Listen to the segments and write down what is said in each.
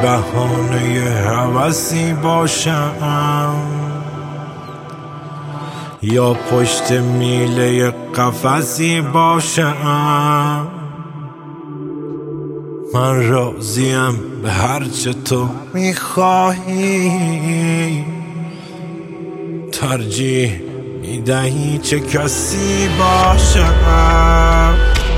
بهانه هوسی باشم یا پشت میله قفسی باشم. من راضیم به هرچه تو میخواهی، ترجیح میدهی چه کسی باشم.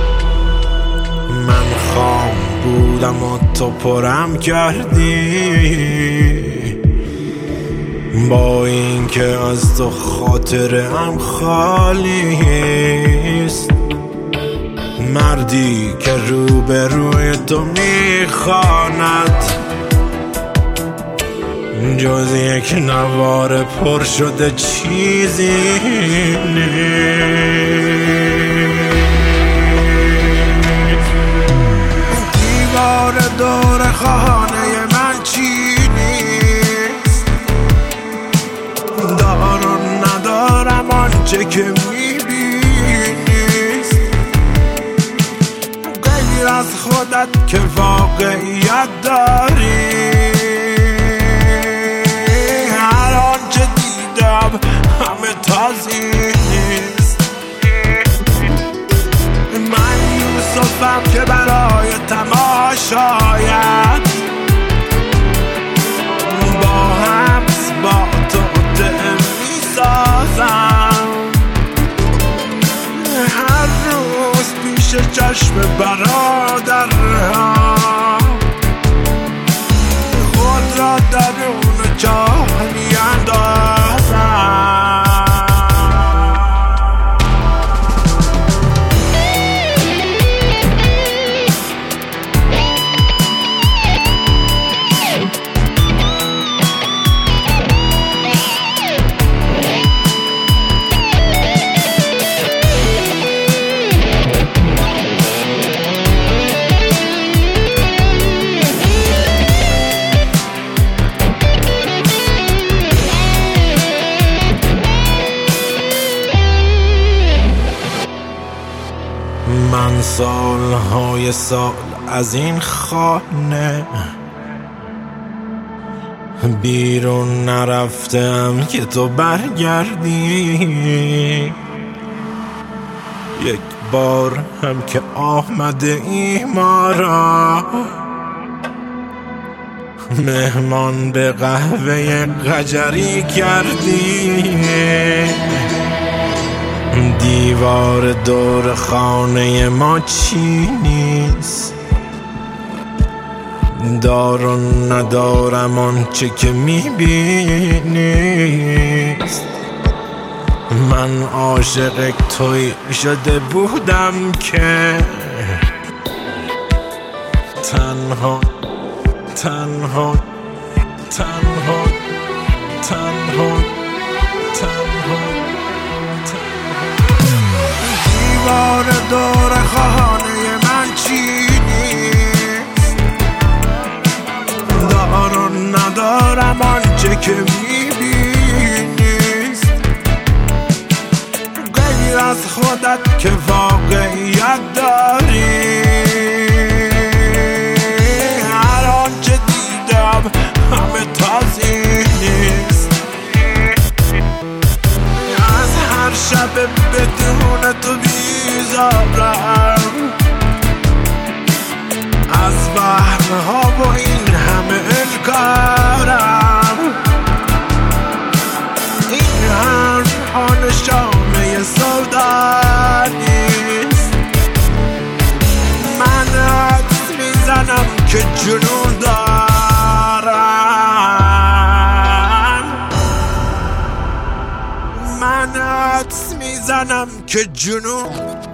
من خام بودم و تو پرم کردی، با اینکه از تو خاطرم خالیست. مردی که روبروی تو میخواند جز یک نوار پر شده چیزی نیست. دیوار دور خانه من چی نیست، دارم ندارم آنچه که میبینیست. غیر از خودت که واقعیت داری، هر آنچه دیدم همه تازی نیست. من یوسفم که برای تماشایت با حبس با تو میسازم. هر روز پیش چشم برادرها خود را درون چاه میاندازم. من سالهای سال از این خانه بیرون نرفتم که تو برگردی. یک بار هم که آمده ای ما را مهمان به قهوه قجری کردی. دیوار دور خانه ما چی نیست، دارم ندارم آنچه که میبینیست. من عاشق توی شده بودم که تنها تنها تنها تنها تنها. دیوار دور خانه من چی نیست، دارم ندارم آنچه که میبینیست. غیر از خودت که واقعیت داری، هر آنچه دیدم همه تازی نیست. از هر شب بدون تو بیزارم، از وهم‌ها و این همه انکارم. این حرف‌ها نشانه سودا نیست. من حدس میزنم که جنون دارم. من حدس میزنم که جنون